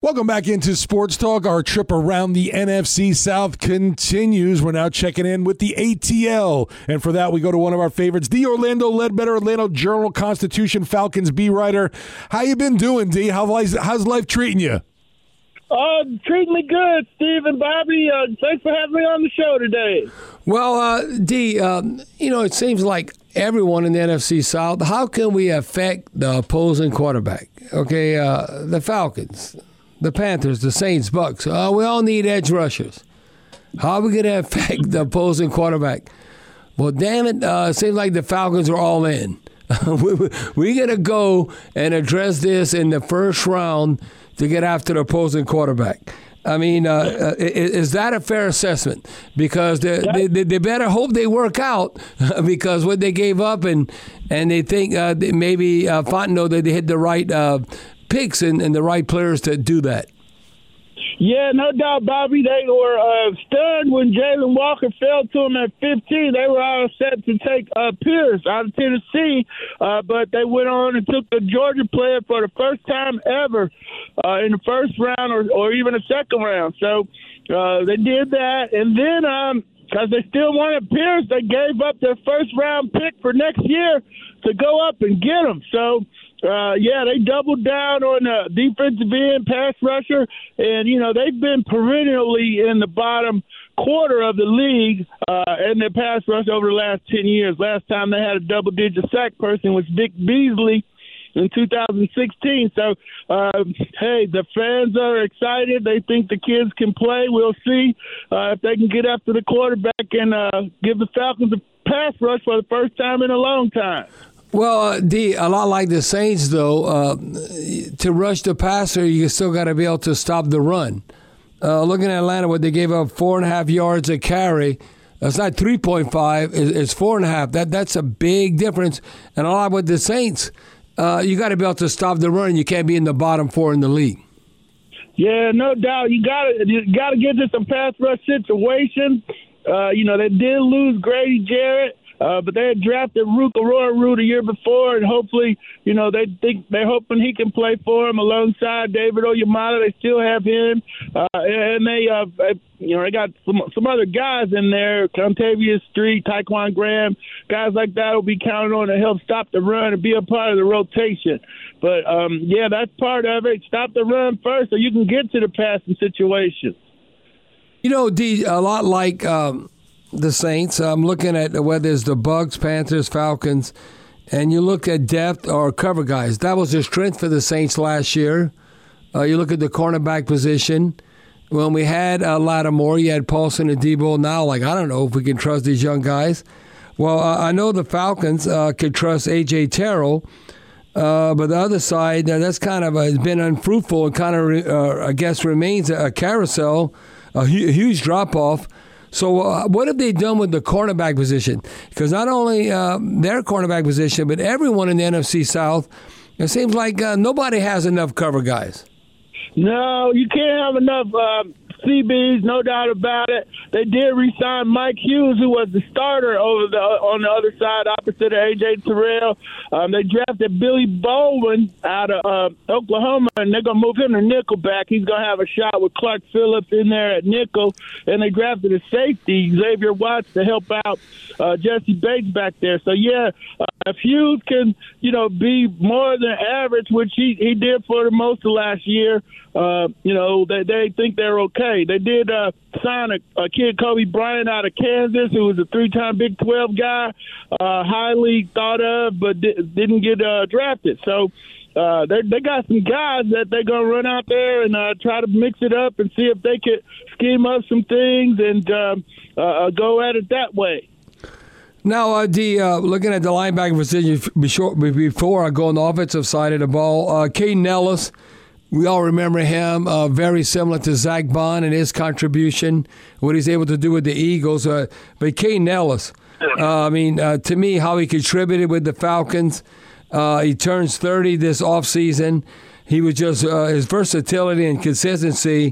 Welcome back into Sports Talk. Our trip around the NFC South continues. We're now checking in with the ATL. And for that, we go to one of our favorites, D. Orlando Ledbetter, Atlanta Journal-Constitution Falcons beat writer. How you been doing, D? How's life treating you? Treating me good, Steve and Bobby. Thanks for having me on the show today. Well, D, it seems like everyone in the NFC South, how can we affect the opposing quarterback? Okay, the Falcons, the Panthers, the Saints, Bucks. We all need edge rushers. How are we going to affect the opposing quarterback? Well, damn it, it seems like the Falcons are all in. We're going to go and address this in the first round to get after the opposing quarterback. I mean, is that a fair assessment? Because they better hope they work out because what they gave up and they think maybe Fontenot that they hit the right picks and the right players to do that. Yeah, no doubt, Bobby. They were stunned when Jalen Walker fell to them at 15. They were all set to take Pierce out of Tennessee, but they went on and took the Georgia player for the first time ever in the first round or even the second round. So they did that. And then because they still wanted Pierce, they gave up their first-round pick for next year to go up and get him. So, they doubled down on defensive end, pass rusher, and, they've been perennially in the bottom quarter of the league in their pass rush over the last 10 years. Last time they had a double-digit sack person was Vic Beasley in 2016. So, the fans are excited. They think the kids can play. We'll see if they can get after the quarterback and give the Falcons a pass rush for the first time in a long time. Well, D, a lot like the Saints, though, to rush the passer, you still got to be able to stop the run. Looking at Atlanta, what they gave up 4.5 yards a carry. It's not 3.5, it's 4.5. That's a big difference. And a lot with the Saints, you got to be able to stop the run. You can't be in the bottom four in the league. Yeah, no doubt. You got to get to some pass rush situations. They did lose Grady Jarrett. But they had drafted Rook Arroyo the year before, and hopefully, they're hoping he can play for them alongside David Oyamata. They still have him, and they got some other guys in there, Contavious Street, Tyquan Graham, guys like that will be counted on to help stop the run and be a part of the rotation. But that's part of it. Stop the run first, so you can get to the passing situation. D, a lot like the Saints. I'm looking at whether it's the Bucks, Panthers, Falcons, and you look at depth or cover guys. That was the strength for the Saints last year. You look at the cornerback position. When we had Lattimore, you had Paulson and Debo. Now, I don't know if we can trust these young guys. Well, I know the Falcons could trust A.J. Terrell, but the other side, that's kind of has been unfruitful and kind of, remains a carousel, a huge drop-off. So what have they done with the cornerback position? Because not only their cornerback position, but everyone in the NFC South, it seems like nobody has enough cover guys. No, you can't have enough CBs, no doubt about it. They did re-sign Mike Hughes, who was the starter on the other side, opposite of A.J. Terrell. They drafted Billy Bowman out of Oklahoma, and they're going to move him to nickelback. He's going to have a shot with Clark Phillips in there at nickel. And they drafted a safety, Xavier Watts, to help out Jesse Bates back there. So, if Hughes can, be more than average, which he did for the most of last year, they think they're okay. They did sign a kid, Kobe Bryant, out of Kansas, who was a 3-time Big 12 guy, highly thought of, but didn't get drafted. So they got some guys that they're going to run out there and try to mix it up and see if they could scheme up some things and go at it that way. Now, looking at the linebacker position before I go on the offensive side of the ball, Caden Ellis, we all remember him, very similar to Zach Bond and his contribution, what he's able to do with the Eagles. But Caden Ellis, to me, how he contributed with the Falcons. He turns 30 this offseason. He was just his versatility and consistency.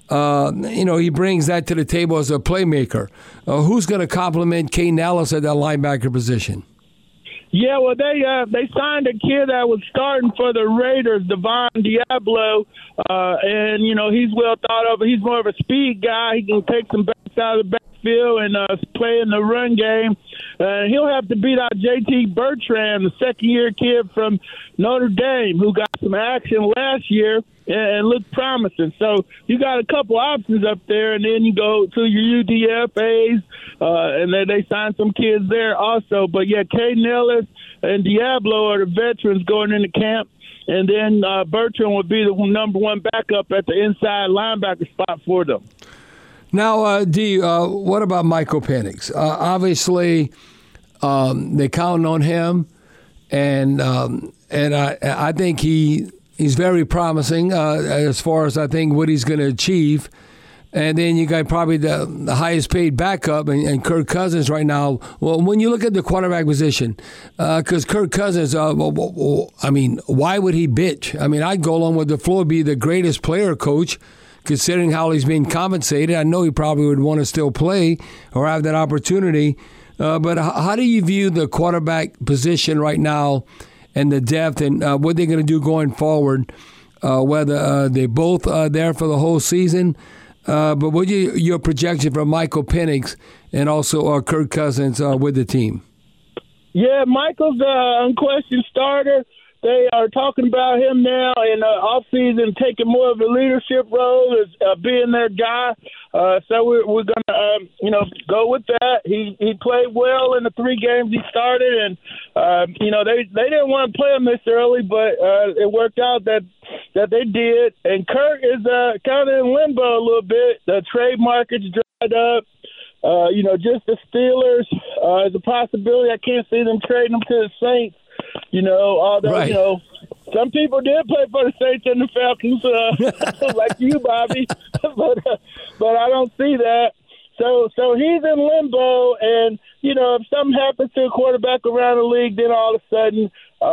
He brings that to the table as a playmaker. Who's going to complement Caden Ellis at that linebacker position? Yeah, well, they signed a kid that was starting for the Raiders, Devon Diablo, and he's well thought of. He's more of a speed guy. He can take some backs out of the backfield and play in the run game. He'll have to beat out J.T. Bertrand, the second-year kid from Notre Dame, who got some action last year and looked promising. So you got a couple options up there, and then you go to your UDFAs, and then they sign some kids there also. But, yeah, Caden Ellis and Diablo are the veterans going into camp, and then Bertrand would be the number one backup at the inside linebacker spot for them. Now, D, what about Michael Penix? Obviously, they count on him, and I think he's very promising as far as I think what he's going to achieve. And then you got probably the highest paid backup and Kirk Cousins right now. Well, when you look at the quarterback position, because Kirk Cousins, why would he bitch? I mean, I'd go along with LaFleur be the greatest player coach, considering how he's being compensated. I know he probably would want to still play or have that opportunity. But how do you view the quarterback position right now and the depth and what they're going to do going forward, whether they both are there for the whole season? But what your projection for Michael Penix and also Kirk Cousins with the team? Yeah, Michael's an unquestioned starter. They are talking about him now in offseason, taking more of a leadership role as being their guy. So we're going to, go with that. He played well in the 3 games he started, and they didn't want to play him this early, but it worked out that they did. And Kirk is kind of in limbo a little bit. The trade market's dried up. Just the Steelers is a possibility. I can't see them trading him to the Saints. Although, right. Some people did play for the Saints and the Falcons, like you, Bobby, but I don't see that. So he's in limbo, and, if something happens to a quarterback around the league, then all of a sudden,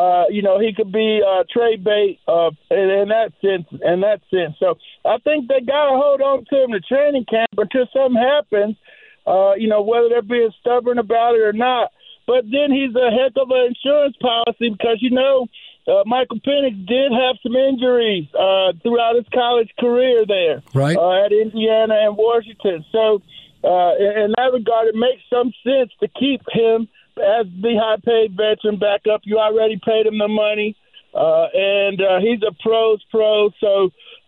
he could be trade bait in that sense. So I think they got to hold on to him to training camp until something happens, whether they're being stubborn about it or not. But then he's a heck of an insurance policy because, Michael Penix did have some injuries throughout his college career there, right, at Indiana and Washington. So in that regard, it makes some sense to keep him as the high-paid veteran backup. You already paid him the money, and he's a pro's pro. So,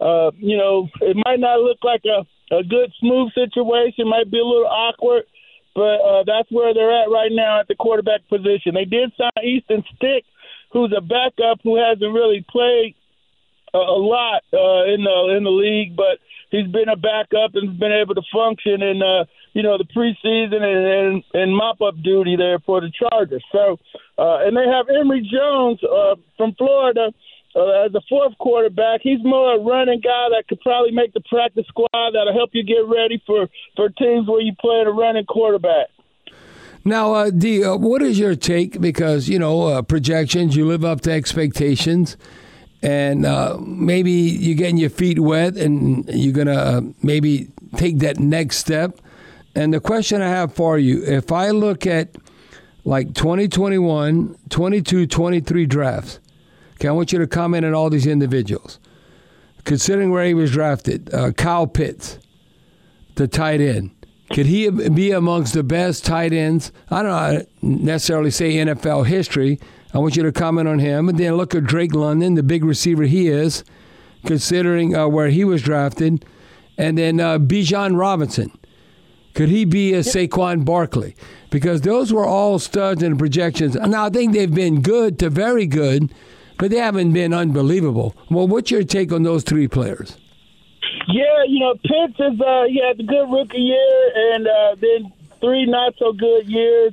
it might not look like a good, smooth situation. Might be a little awkward. But that's where they're at right now at the quarterback position. They did sign Easton Stick, who's a backup who hasn't really played a lot in the league, but he's been a backup and has been able to function in the preseason and mop-up duty there for the Chargers. So, and they have Emory Jones from Florida as a fourth quarterback. He's more a running guy that could probably make the practice squad. That'll help you get ready for teams where you play a running quarterback. Now, D, what is your take? Because, projections, you live up to expectations, and maybe you're getting your feet wet and you're going to maybe take that next step. And the question I have for you, if I look at like 2021, 22, 23 drafts, okay, I want you to comment on all these individuals. Considering where he was drafted, Kyle Pitts, the tight end. Could he be amongst the best tight ends? I don't necessarily say NFL history. I want you to comment on him. And then look at Drake London, the big receiver he is, considering where he was drafted. And then Bijan Robinson. Could he be a Saquon Barkley? Because those were all studs in the projections. Now, I think they've been good to very good, but they haven't been unbelievable. Well, what's your take on those 3 players? Yeah, Pitts is he had a good rookie year and then 3 not so good years.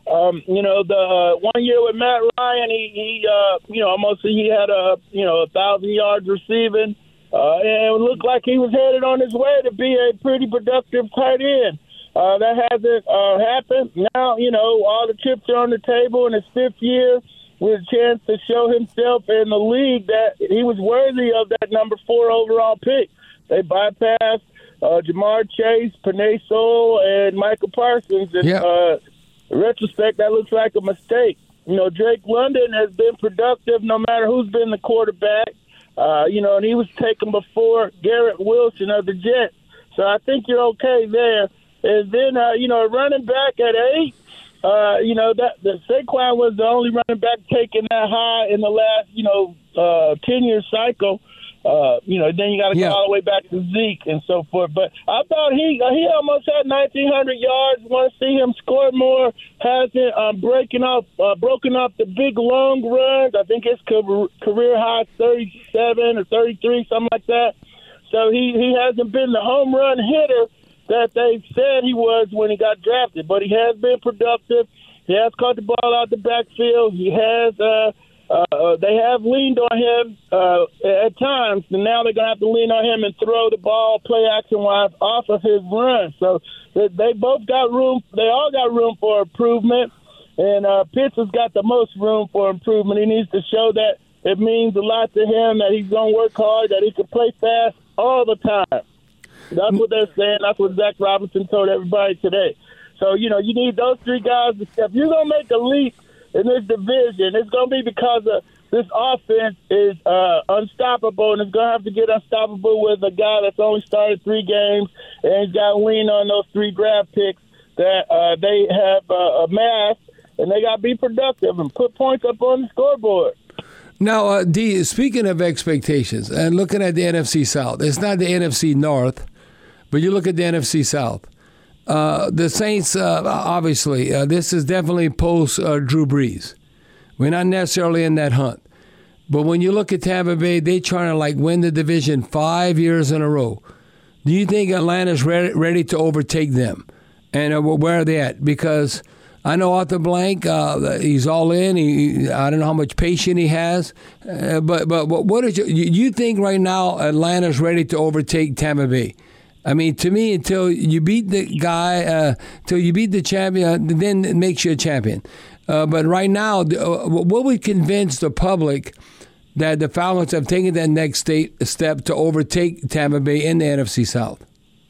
The 1 year with Matt Ryan, he had 1,000 yards receiving, and it looked like he was headed on his way to be a pretty productive tight end. That hasn't happened. Now, all the chips are on the table in his 5th year with a chance to show himself in the league that he was worthy of that number 4 overall pick. They bypassed Jamar Chase, Penei Sewell, and Michael Parsons. And, in retrospect, that looks like a mistake. Drake London has been productive no matter who's been the quarterback. And he was taken before Garrett Wilson of the Jets. So I think you're okay there. And then, running back at 8, that Saquon was the only running back taken that high in the last, 10-year cycle. Then you got to go all the way back to Zeke and so forth. But I thought he almost had 1,900 yards. Want to see him score more. Hasn't broken up the big long runs. I think his career high 37 or 33, something like that. So he hasn't been the home run hitter that they said he was when he got drafted. But he has been productive. He has caught the ball out the backfield. He has. They have leaned on him at times, and now they're going to have to lean on him and throw the ball play action-wise off of his run. So they both got room. They all got room for improvement, and Pitts has got the most room for improvement. He needs to show that it means a lot to him, that he's going to work hard, that he can play fast all the time. That's what they're saying. That's what Zach Robinson told everybody today. So, you need those 3 guys to step. You're going to make a leap in this division. It's going to be because of this offense is unstoppable, and it's going to have to get unstoppable with a guy that's only started 3 games, and he's got to lean on those 3 draft picks that they have amassed, and they got to be productive and put points up on the scoreboard. Now, D, speaking of expectations and looking at the NFC South, it's not the NFC North, but you look at the NFC South. The Saints, obviously, this is definitely post Drew Brees. We're not necessarily in that hunt. But when you look at Tampa Bay, they're trying to win the division 5 years in a row. Do you think Atlanta's ready to overtake them? And where are they at? Because I know Arthur Blank, he's all in. I don't know how much patience he has. But what is you think right now Atlanta's ready to overtake Tampa Bay? I mean, to me, until you beat the guy, until you beat the champion, then it makes you a champion. But right now, what would convince the public that the Falcons have taken that next step to overtake Tampa Bay in the NFC South?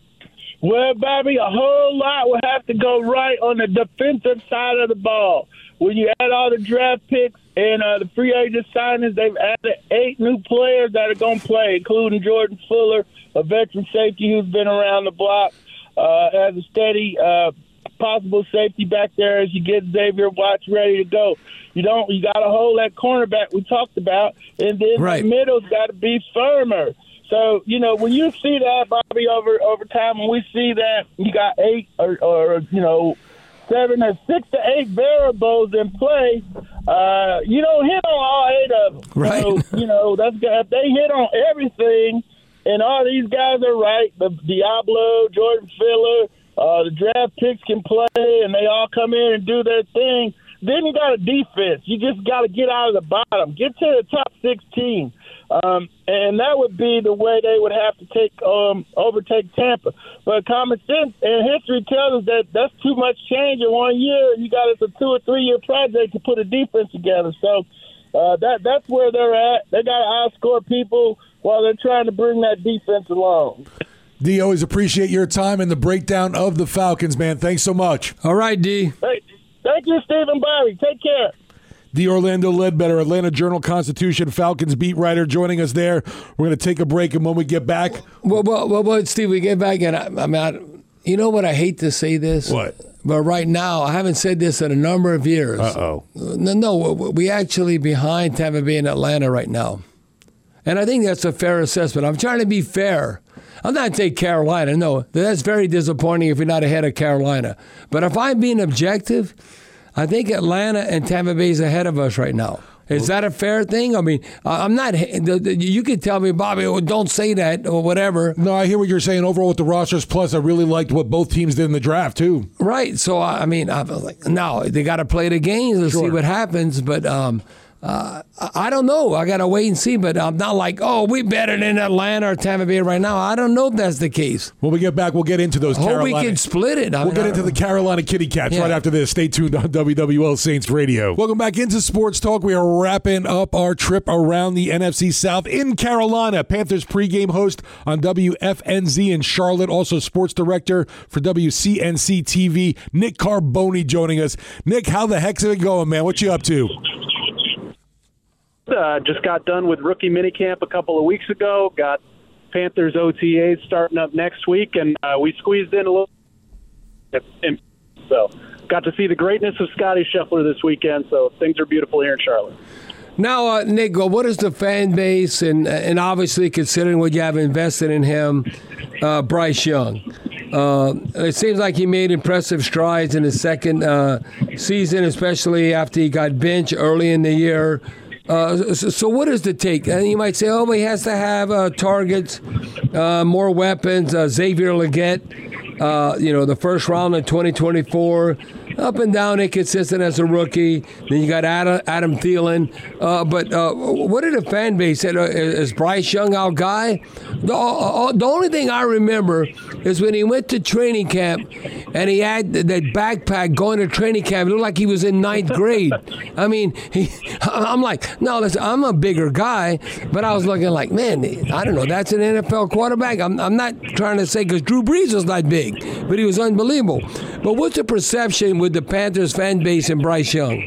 Well, Bobby, a whole lot will have to go right on the defensive side of the ball. When you add all the draft picks and the free agent signings, they've added 8 new players that are going to play, including Jordan Fuller, a veteran safety who's been around the block as a steady possible safety back there as you get Xavier Watts ready to go. You got to hold that cornerback we talked about, and then the middle's got to be firmer. So, when you see that, Bobby, over time, when we see that you got 8 or 7 or 6 to 8 variables in play, you don't hit on all 8 of them. Right. So, that's if they hit on everything, and all these guys are right, the Diablo, Jordan Fuller, the draft picks can play, and they all come in and do their thing, then you got a defense. You just got to get out of the bottom. Get to the top 16. And that would be the way they would have to overtake Tampa. But common sense and history tells us that that's too much change in 1 year. You got it's a 2 or 3 year project to put a defense together. So that's where they're at. They got to outscore people while they're trying to bring that defense along. D, always appreciate your time and the breakdown of the Falcons, man. Thanks so much. All right, D. Hey, thank you, Stephen Bobby. Take care. The Orlando Ledbetter, Atlanta Journal-Constitution Falcons beat writer, joining us there. We're going to take a break, and when we get back... Well, Steve, we get back, and you know what? I hate to say this. What? But right now, I haven't said this in a number of years. Uh-oh. No, we actually behind Tampa Bay and Atlanta right now. And I think that's a fair assessment. I'm trying to be fair. I'm not saying Carolina. No, that's very disappointing if you're not ahead of Carolina. But if I'm being objective, I think Atlanta and Tampa Bay is ahead of us right now. Is that a fair thing? I mean, I'm not. You could tell me, Bobby, don't say that or whatever. No, I hear what you're saying. Overall, with the rosters, plus I really liked what both teams did in the draft too. Right. So I was like, no, they got to play the games and see what happens. But I don't know. I got to wait and see, but I'm not like, oh, we better than Atlanta or Tampa Bay right now. I don't know if that's the case. When we get back, we'll get into those Carolina. Hope we can split it. We'll get into the Carolina Kitty Cats right after this. Stay tuned on WWL Saints Radio. Welcome back into Sports Talk. We are wrapping up our trip around the NFC South in Carolina. Panthers pregame host on WFNZ in Charlotte, also sports director for WCNC TV, Nick Carboni joining us. Nick, how the heck's it going, man? What you up to? Just got done with rookie minicamp a couple of weeks ago. Got Panthers OTAs starting up next week, and we squeezed in a little. So got to see the greatness of Scotty Scheffler this weekend. So things are beautiful here in Charlotte. Now, Nick, what is the fan base, and obviously considering what you have invested in him, Bryce Young? It seems like he made impressive strides in his second season, especially after he got benched early in the year. So what is the take? And you might say, oh, he has to have targets, more weapons. Xavier Legette, the first round in 2024, up and down inconsistent as a rookie. Then you got Adam Thielen. But what did the fan base say? Is Bryce Young our guy? The only thing I remember is when he went to training camp and he had that backpack going to training camp. It looked like he was in ninth grade. I mean, I'm like, no, listen, I'm a bigger guy, but I was looking like, man, I don't know, that's an NFL quarterback. I'm not trying to say because Drew Brees was not big, but he was unbelievable. But what's the perception with the Panthers fan base and Bryce Young?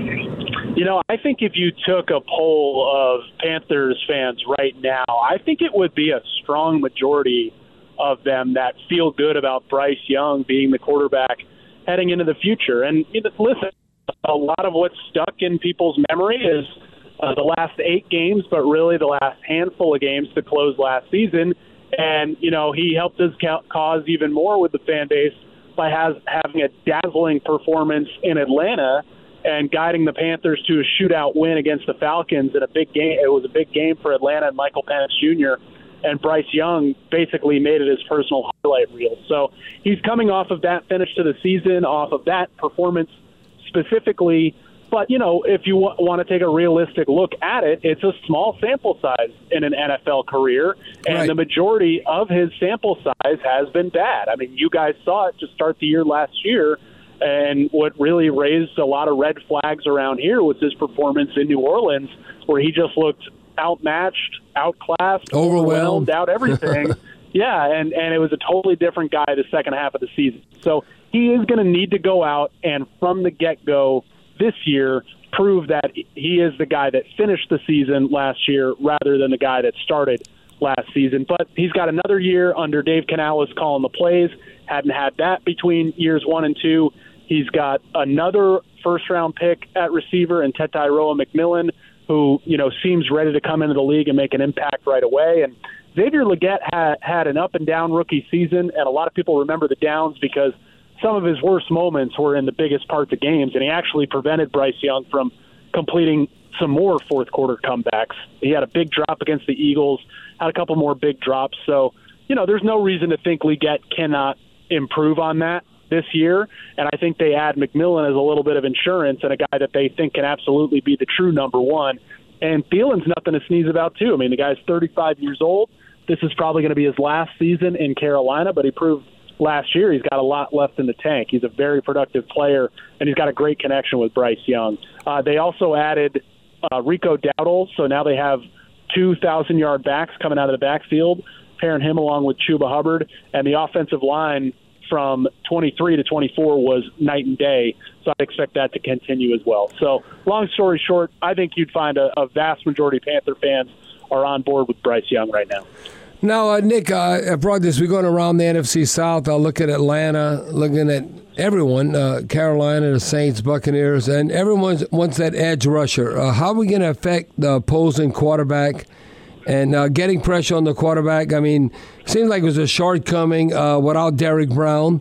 I think if you took a poll of Panthers fans right now, I think it would be a strong majority of them that feel good about Bryce Young being the quarterback heading into the future. And listen, a lot of what's stuck in people's memory is the last 8 games, but really the last handful of games to close last season. And, he helped his cause even more with the fan base by having a dazzling performance in Atlanta and guiding the Panthers to a shootout win against the Falcons in a big game. It was a big game for Atlanta and Michael Penix Jr., and Bryce Young basically made it his personal highlight reel. So he's coming off of that finish to the season, off of that performance specifically. But, if you want to take a realistic look at it, it's a small sample size in an NFL career, and the majority of his sample size has been bad. I mean, you guys saw it to start the year last year, and what really raised a lot of red flags around here was his performance in New Orleans, where he just looked outmatched, outclassed, overwhelmed, out everything. Yeah, and it was a totally different guy the second half of the season. So he is going to need to go out and from the get-go this year prove that he is the guy that finished the season last year rather than the guy that started last season. But he's got another year under Dave Canales calling the plays. Hadn't had that between years 1 and 2. He's got another first-round pick at receiver in Tetairoa McMillan, who, seems ready to come into the league and make an impact right away. And Xavier Legette had an up-and-down rookie season, and a lot of people remember the downs because some of his worst moments were in the biggest parts of games, and he actually prevented Bryce Young from completing some more fourth-quarter comebacks. He had a big drop against the Eagles, had a couple more big drops. So, there's no reason to think Legette cannot improve on that this year, and I think they add McMillan as a little bit of insurance and a guy that they think can absolutely be the true number one. And Thielen's nothing to sneeze about, too. I mean, the guy's 35 years old. This is probably going to be his last season in Carolina, but he proved last year he's got a lot left in the tank. He's a very productive player, and he's got a great connection with Bryce Young. They also added Rico Dowdle, so now they have 2,000-yard backs coming out of the backfield, pairing him along with Chuba Hubbard, and the offensive line from 23 to 24 was night and day, so I'd expect that to continue as well. So long story short, I think you'd find a vast majority of Panther fans are on board with Bryce Young right now. Now, Nick, I brought this. We're going around the NFC South. I'll look at Atlanta, looking at everyone, Carolina, the Saints, Buccaneers, and everyone wants that edge rusher. How are we going to affect the opposing quarterback and getting pressure on the quarterback? I mean, it seems like it was a shortcoming without Derrick Brown.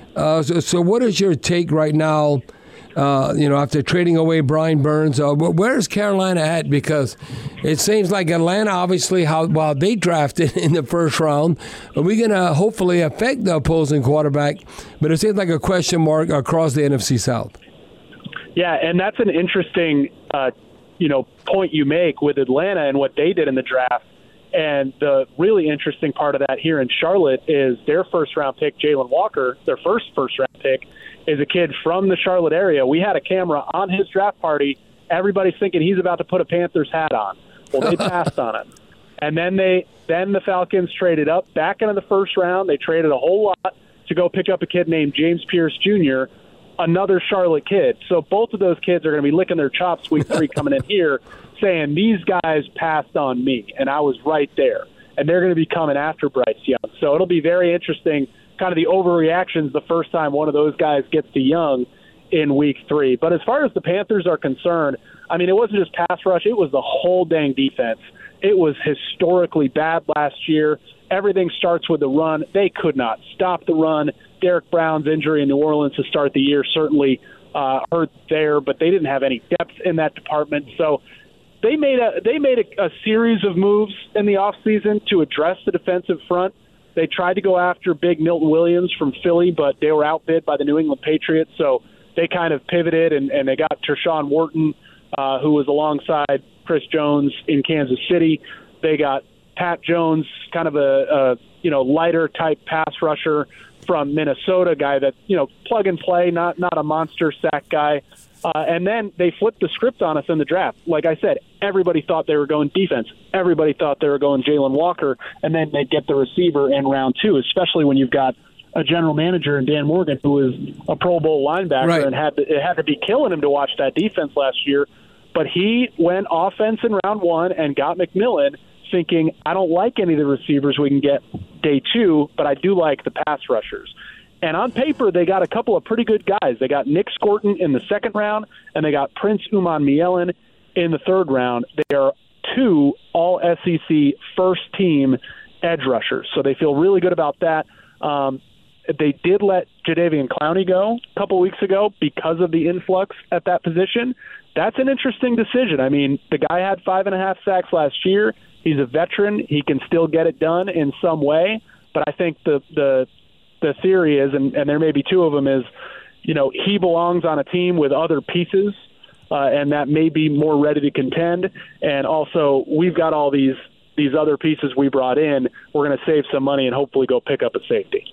So what is your take right now, after trading away Brian Burns? Where is Carolina at? Because it seems like Atlanta, obviously, while they drafted in the first round, are we going to hopefully affect the opposing quarterback? But it seems like a question mark across the NFC South. Yeah, and that's an interesting point you make with Atlanta and what they did in the draft. And the really interesting part of that here in Charlotte is their first-round pick, Jalen Walker, their first-round pick, is a kid from the Charlotte area. We had a camera on his draft party. Everybody's thinking he's about to put a Panthers hat on. Well, they passed on him. And then the Falcons traded up back into the first round. They traded a whole lot to go pick up a kid named James Pierce Jr., another Charlotte kid. So both of those kids are going to be licking their chops week 3 coming in here saying, these guys passed on me, and I was right there. And they're going to be coming after Bryce Young. So it'll be very interesting, kind of the overreactions the first time one of those guys gets to Young in week 3. But as far as the Panthers are concerned, I mean, it wasn't just pass rush. It was the whole dang defense. It was historically bad last year. Everything starts with the run. They could not stop the run. Derek Brown's injury in New Orleans to start the year certainly hurt there, but they didn't have any depth in that department. So they made a series of moves in the offseason to address the defensive front. They tried to go after big Milton Williams from Philly, but they were outbid by the New England Patriots. So they kind of pivoted, and they got Tershawn Wharton, who was alongside Chris Jones in Kansas City. They got Pat Jones, kind of a lighter type pass rusher from Minnesota, guy that, plug and play, not a monster sack guy. And then they flipped the script on us in the draft. Like I said, everybody thought they were going defense. Everybody thought they were going Jalen Walker, and then they'd get the receiver in round 2, especially when you've got a general manager in Dan Morgan who is a Pro Bowl linebacker, right, and it had to be killing him to watch that defense last year. But he went offense in round 1 and got McMillan, thinking, I don't like any of the receivers we can get day 2, but I do like the pass rushers. And on paper, they got a couple of pretty good guys. They got Nick Scorton in the 2nd round, and they got Prince Uman-Mielen in the 3rd round. They are 2 all-SEC first-team edge rushers, so they feel really good about that. They did let Jadeveon Clowney go a couple weeks ago because of the influx at that position. That's an interesting decision. I mean, the guy had 5.5 sacks last year. He's a veteran. He can still get it done in some way. But I think the theory is, and there may be 2 of them, is, he belongs on a team with other pieces, and that may be more ready to contend. And also, we've got all these other pieces we brought in. We're going to save some money and hopefully go pick up a safety.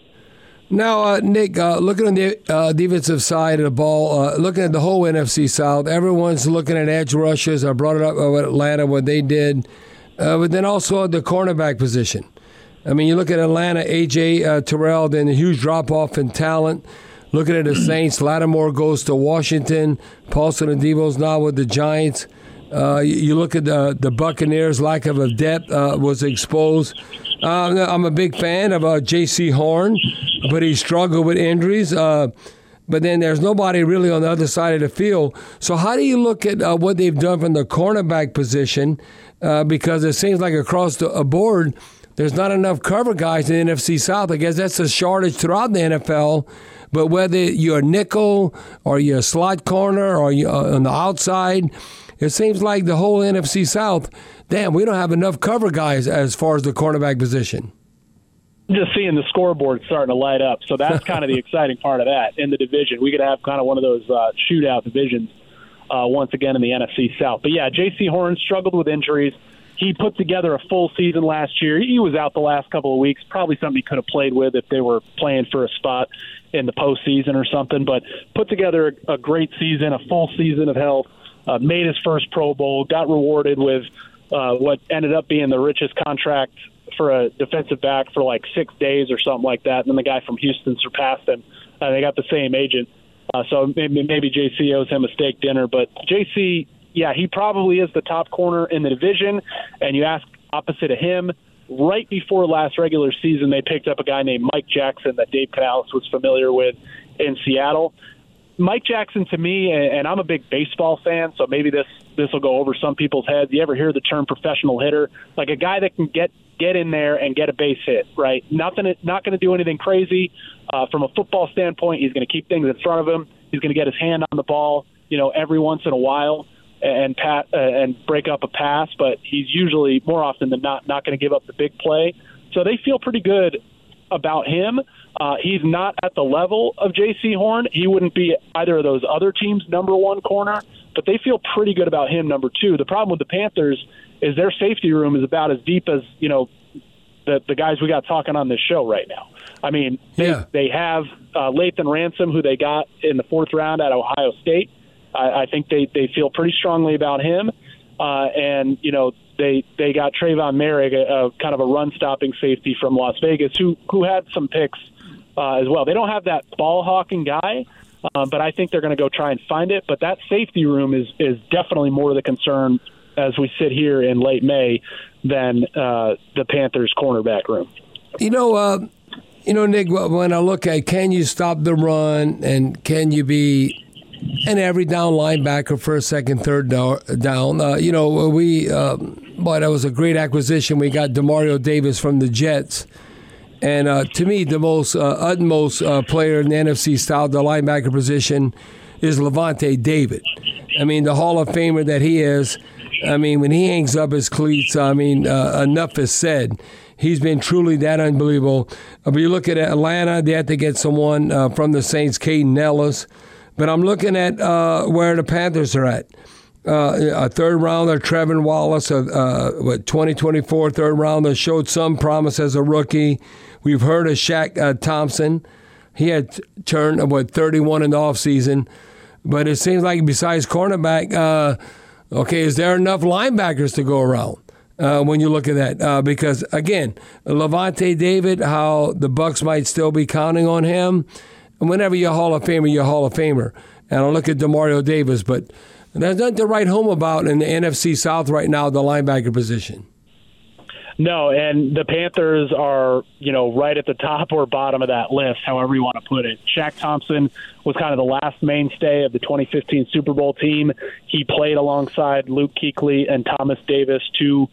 Now, Nick, looking on the defensive side of the ball, looking at the whole NFC South, everyone's looking at edge rushers. I brought it up with Atlanta, what they did. But then also the cornerback position. I mean, you look at Atlanta, A.J. Terrell, then a huge drop-off in talent. Looking at the Saints, Lattimore goes to Washington. Paulson Adebo's now with the Giants. You look at the Buccaneers' lack of a depth was exposed. I'm a big fan of J.C. Horn, but he struggled with injuries. But then there's nobody really on the other side of the field. So how do you look at what they've done from the cornerback position? Because it seems like across the board, there's not enough cover guys in the NFC South. I guess that's a shortage throughout the NFL. But whether you're a nickel or you're a slot corner or you're on the outside, it seems like the whole NFC South, damn, we don't have enough cover guys as far as the cornerback position. Just seeing the scoreboard starting to light up. So that's kind of the exciting part of that in the division. We could have kind of one of those shootout divisions once again in the NFC South. But, yeah, J.C. Horn struggled with injuries. He put together a full season last year. He was out the last couple of weeks, probably something he could have played with if they were playing for a spot in the postseason or something, but put together a great season, a full season of health, made his first Pro Bowl, got rewarded with what ended up being the richest contract for a defensive back for like 6 days or something like that, and then the guy from Houston surpassed him. They got the same agent, so maybe JC owes him a steak dinner, but JC, yeah, he probably is the top corner in the division, and you ask opposite of him. Right before last regular season, they picked up a guy named Mike Jackson that Dave Canales was familiar with in Seattle. Mike Jackson, to me, and I'm a big baseball fan, so maybe this will go over some people's heads. You ever hear the term professional hitter? Like a guy that can get in there and get a base hit, right? Not going to do anything crazy. From a football standpoint, he's going to keep things in front of him. He's going to get his hand on the ball, every once in a while and break up a pass, but he's usually, more often than not going to give up the big play. So they feel pretty good about him. He's not at the level of J.C. Horn. He wouldn't be either of those other teams' number one corner, but they feel pretty good about him, number 2. The problem with the Panthers is their safety room is about as deep as, the guys we got talking on this show right now. I mean, they have Lathan Ransom, who they got in the 4th round at Ohio State. I think they feel pretty strongly about him. And they got Trayvon Merrick, kind of a run-stopping safety from Las Vegas, who had some picks as well. They don't have that ball-hawking guy, but I think they're going to go try and find it. But that safety room is definitely more of the concern as we sit here in late May than the Panthers' cornerback room. Nick, when I look at can you stop the run and can you be an every down linebacker, first, second, third down. That was a great acquisition. We got Demario Davis from the Jets. And to me, the most utmost player in the NFC South, the linebacker position, is Levante David. I mean, the Hall of Famer that he is, I mean, when he hangs up his cleats, enough is said. He's been truly that unbelievable. But you look at Atlanta, they had to get someone from the Saints, Caden Ellis. But I'm looking at where the Panthers are at. A third rounder, Trevin Wallace, 2024 third rounder, showed some promise as a rookie. We've heard of Shaq Thompson. He had turned 31 in the offseason. But it seems like besides cornerback, is there enough linebackers to go around when you look at that? Because, again, Levante David, how the Bucs might still be counting on him. Whenever you're Hall of Famer, you're Hall of Famer. And I look at Demario Davis, but there's nothing to write home about in the NFC South right now, the linebacker position. No, and the Panthers are, right at the top or bottom of that list, however you want to put it. Shaq Thompson was kind of the last mainstay of the 2015 Super Bowl team. He played alongside Luke Kuechly and Thomas Davis, two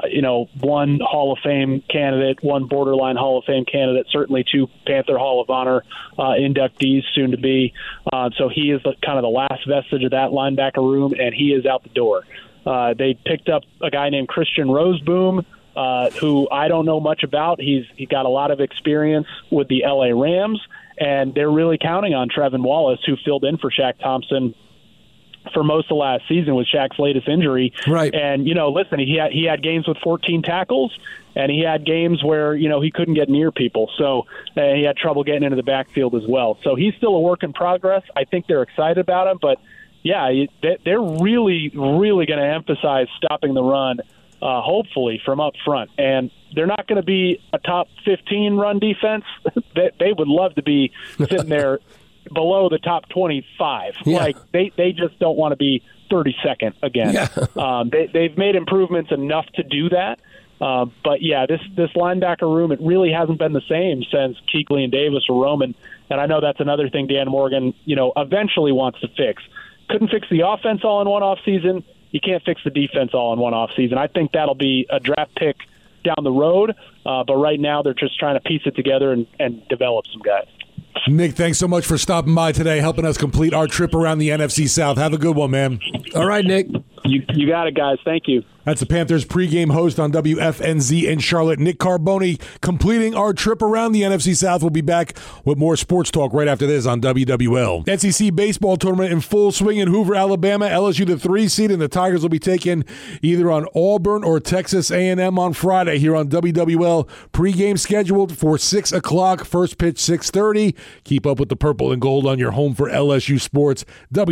one Hall of Fame candidate, one borderline Hall of Fame candidate, certainly two Panther Hall of Honor inductees soon to be. So he is kind of the last vestige of that linebacker room, and he is out the door. They picked up a guy named Christian Roseboom, who I don't know much about. He got a lot of experience with the LA Rams, and they're really counting on Trevin Wallace, who filled in for Shaq Thompson for most of last season with Shaq's latest injury. Right. And, listen, he had games with 14 tackles, and he had games where, he couldn't get near people. So he had trouble getting into the backfield as well. So he's still a work in progress. I think they're excited about him. But, yeah, they're really, really going to emphasize stopping the run, hopefully, from up front. And they're not going to be a top 15 run defense. They would love to be sitting there below the top 25. Yeah. Like they just don't want to be 32nd again. Yeah. They've made improvements enough to do that. But yeah, this linebacker room, it really hasn't been the same since Kuechly and Davis or Roman. And I know that's another thing Dan Morgan, eventually wants to fix. Couldn't fix the offense all in one offseason. You can't fix the defense all in one offseason. I think that'll be a draft pick down the road. But right now they're just trying to piece it together and develop some guys. Nick, thanks so much for stopping by today, helping us complete our trip around the NFC South. Have a good one, man. All right, Nick. You got it, guys. Thank you. That's the Panthers pregame host on WFNZ in Charlotte, Nick Carboni, completing our trip around the NFC South. We'll be back with more sports talk right after this on WWL. SEC baseball tournament in full swing in Hoover, Alabama. LSU the 3 seed, and the Tigers will be taking either on Auburn or Texas A&M on Friday here on WWL. Pregame scheduled for 6 o'clock, first pitch 6:30. Keep up with the purple and gold on your home for LSU sports,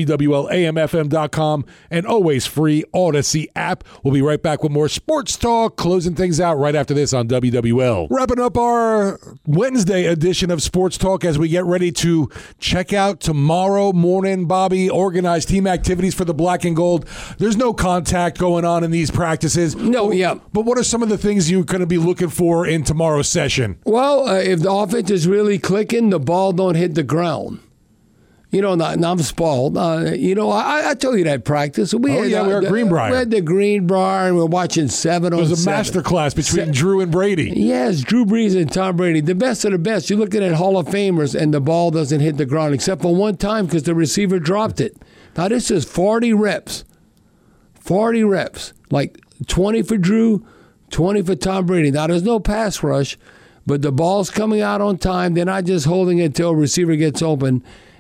WWLAMFM.com, and always free Odyssey app. We'll be right back with more sports talk, closing things out right after this on WWL. Wrapping up our Wednesday edition of Sports Talk as we get ready to check out tomorrow morning, Bobby, organized team activities for the Black and Gold. There's no contact going on in these practices. No, yeah. But what are some of the things you're going to be looking for in tomorrow's session? Well, if the offense is really clicking, the ball don't hit the ground. I'm spoiled. I told you that practice. We were at Greenbrier. We had the Greenbrier, and we're watching 7 on 7. It was a master class between Drew and Brady. Yes, Drew Brees and Tom Brady, the best of the best. You're looking at Hall of Famers, and the ball doesn't hit the ground except for one time because the receiver dropped it. Now, this is 40 reps. 40 reps. Like 20 for Drew, 20 for Tom Brady. Now, there's no pass rush, but the ball's coming out on time. They're not just holding it until a receiver gets open.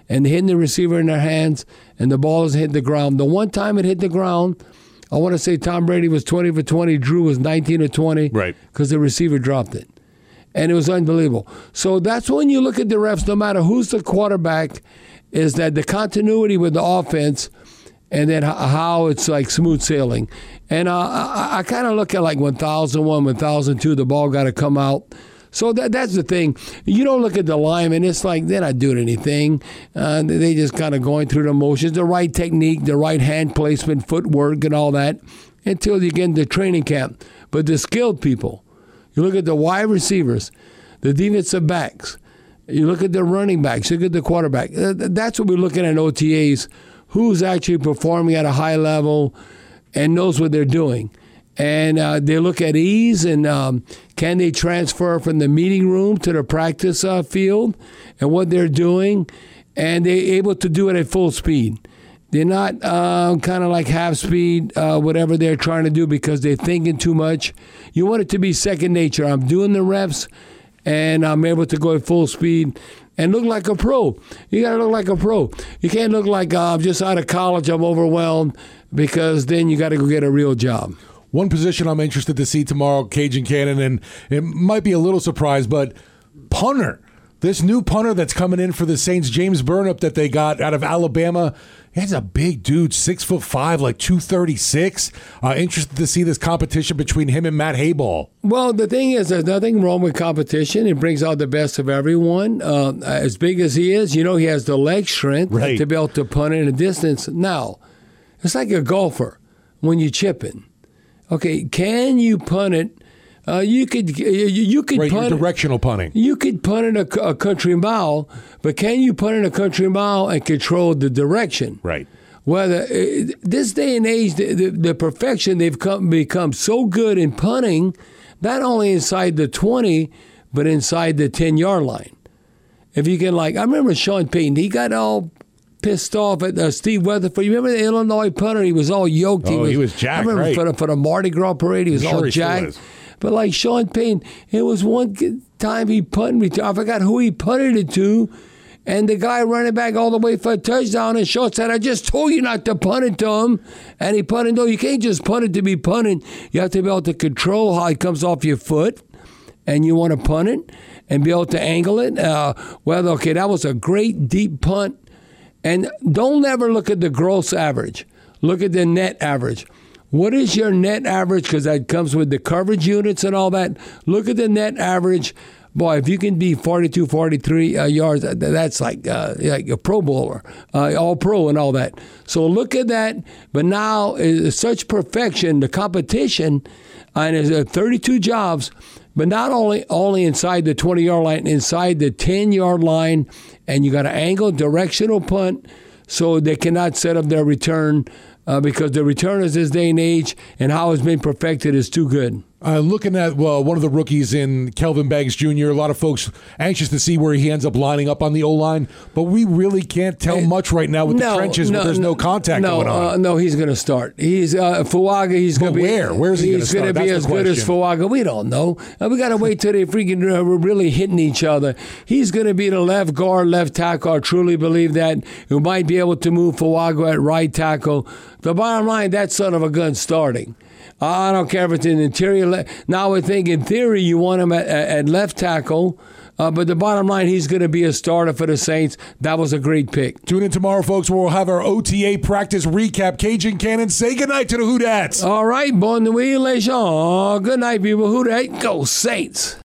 and hitting the receiver in their hands, and the ball is hit the ground. The one time it hit the ground, I want to say Tom Brady was 20 for 20, Drew was 19 or 20, right? Because the receiver dropped it, and it was unbelievable. So that's when you look at the refs, no matter who's the quarterback, is that the continuity with the offense, and then how it's like smooth sailing. And I kind of look at like 1001, 1002, the ball got to come out. So that's the thing. You don't look at the linemen. It's like they're not doing anything. They just kind of going through the motions, the right technique, the right hand placement, footwork, and all that until you get into training camp. But the skilled people, you look at the wide receivers, the defensive backs, you look at the running backs, you look at the quarterback. That's what we're looking at in OTAs, who's actually performing at a high level and knows what they're doing. And they look at ease and can they transfer from the meeting room to the practice field and what they're doing, and they're able to do it at full speed. They're not kind of like half speed, whatever they're trying to do because they're thinking too much. You want it to be second nature. I'm doing the reps, and I'm able to go at full speed and look like a pro. You got to look like a pro. You can't look like I'm just out of college, I'm overwhelmed, because then you got to go get a real job. One position I'm interested to see tomorrow, Cajun Cannon, and it might be a little surprise, but punter. This new punter that's coming in for the Saints, James Burnip, that they got out of Alabama. He's a big dude, 6'5", like 236. Interested to see this competition between him and Matt Hayball. Well, the thing is, there's nothing wrong with competition. It brings out the best of everyone. As big as he is, he has the leg strength to be able to punt it in a distance. Now, it's like a golfer when you chip in. Okay, can you punt it? You could punt directional punting. You could punt it a country mile, but can you punt it a country mile and control the direction? Right. Whether this day and age, the perfection they've become so good in punting, not only inside the 20, but inside the 10-yard line. If you can, I remember Sean Payton, he got all pissed off at Steve Weatherford. You remember the Illinois punter? He was all yoked. He was jacked. I remember for the Mardi Gras parade, he was all jacked. But like Sean Payton, it was one time he punted. I forgot who he punted it to, and the guy running back all the way for a touchdown, and Sean said, "I just told you not to punt it to him," and he punted. No, you can't just punt it to be punted. You have to be able to control how it comes off your foot, and you want to punt it and be able to angle it. That was a great deep punt. And don't ever look at the gross average. Look at the net average. What is your net average? Because that comes with the coverage units and all that. Look at the net average. Boy, if you can be 42, 43 yards, that's like a Pro Bowler, all pro and all that. So look at that. But now, it's such perfection, the competition, and it's 32 jobs, but not only inside the 20-yard line, inside the 10-yard line, and you got to angle directional punt so they cannot set up their return because the returners this day and age and how it's been perfected is too good. Looking at one of the rookies in Kelvin Banks Jr., a lot of folks anxious to see where he ends up lining up on the O-line, but we really can't tell much right now with the trenches, but there's no contact going on. No, he's going to start. He's Fuaga. He's going to be where? Where's he going to start? He's going to be as good as Fuaga. We don't know. We got to wait till they freaking really hitting each other. He's going to be the left guard, left tackle. I truly believe that. We might be able to move Fuaga at right tackle. The bottom line, that son of a gun starting. I don't care if it's in the interior. Now I think in theory you want him at left tackle, but the bottom line, he's going to be a starter for the Saints. That was a great pick. Tune in tomorrow, folks, where we'll have our OTA practice recap. Cajun Cannon, say goodnight to the Who Dats. All right, bon nuit, les gens. Good night, people. Who Dat? Go Saints.